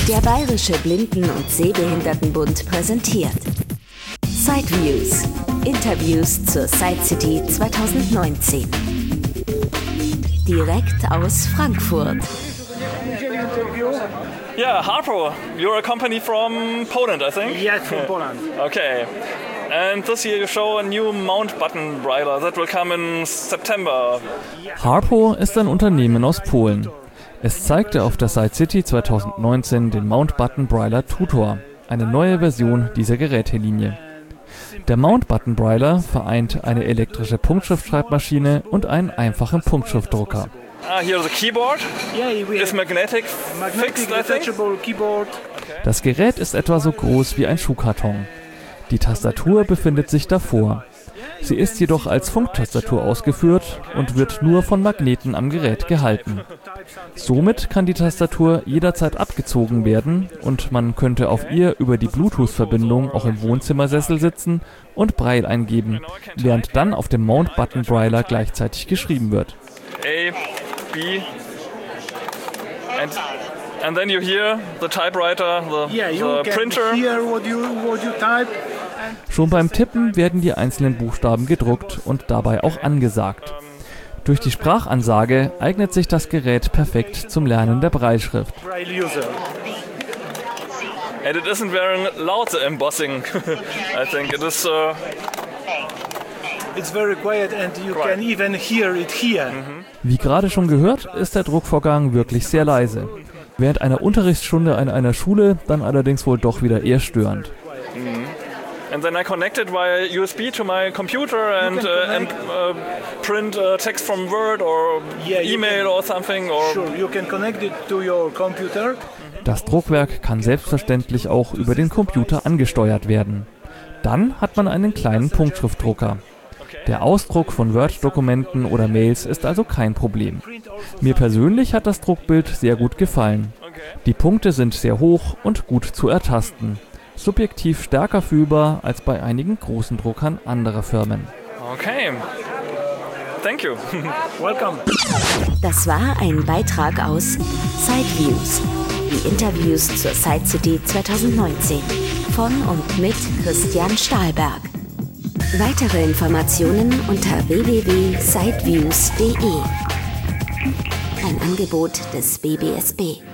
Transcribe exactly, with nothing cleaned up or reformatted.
Der Bayerische Blinden- und Sehbehindertenbund präsentiert Sideviews. Interviews zur Sidecity zwanzig neunzehn. Direkt aus Frankfurt. Yeah, Harpo, you're a company from Poland, I think? Yes, from Poland. Okay. And this year you show a new mount button brailler that will come in September. Harpo ist ein Unternehmen aus Polen. Es zeigte auf der Sidecity zwanzig neunzehn den Mount Button Brailler Tutor, eine neue Version dieser Gerätelinie. Der Mount Button Brailler vereint eine elektrische Punktschriftschreibmaschine und einen einfachen Punktschriftdrucker. Ah, here the keyboard. Yeah, we Is have magnetic, magnetic fixed, I think. detachable keyboard. Das Gerät ist etwa so groß wie ein Schuhkarton. Die Tastatur befindet sich davor. Sie ist jedoch als Funktastatur ausgeführt und wird nur von Magneten am Gerät gehalten. Somit kann die Tastatur jederzeit abgezogen werden und man könnte auf ihr über die Bluetooth-Verbindung auch im Wohnzimmersessel sitzen und Braille eingeben, während dann auf dem Mount Button Brailler gleichzeitig geschrieben wird. A, B, and and then you hear the typewriter, the, Yeah, you the can printer. hear what you what you type. Schon beim Tippen werden die einzelnen Buchstaben gedruckt und dabei auch angesagt. Durch die Sprachansage eignet sich das Gerät perfekt zum Lernen der Brailleschrift. Braille user. And it isn't very loud, the embossing. I think it is. Uh, It's very quiet and you Right. can even hear it here. Wie gerade schon gehört, ist der Druckvorgang wirklich sehr leise. Während einer Unterrichtsstunde an einer Schule dann allerdings wohl doch wieder eher störend. and then I connect it via U S B to my computer and can uh, and uh, print uh, text from Word or Yeah, you email can- or something. Or Sure, you can connect it to your computer. Das Druckwerk kann selbstverständlich auch über den Computer angesteuert werden. Dann hat man einen kleinen Punktschriftdrucker. Der Ausdruck von Word-Dokumenten oder Mails ist also kein Problem. Mir persönlich hat das Druckbild sehr gut gefallen. Die Punkte sind sehr hoch und gut zu ertasten. Subjektiv stärker fühlbar als bei einigen großen Druckern anderer Firmen. Okay. Thank you. Welcome. Das war ein Beitrag aus Sideviews. Die Interviews zur Sidecity zwanzig neunzehn von und mit Christian Stahlberg. Weitere Informationen unter w w w punkt sideviews punkt d e. Ein Angebot des B B S B.